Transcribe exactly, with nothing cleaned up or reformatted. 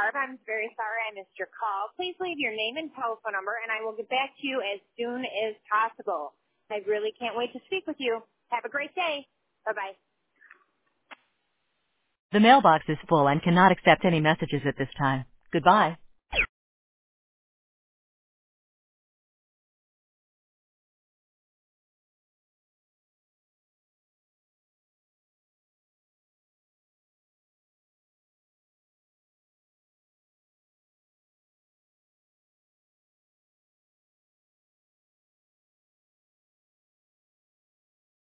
Barb. I'm very sorry I missed your call. Please leave your name and telephone number, and I will get back to you as soon as possible. I really can't wait to speak with you. Have a great day. Bye-bye. The mailbox is full and cannot accept any messages at this time. Goodbye.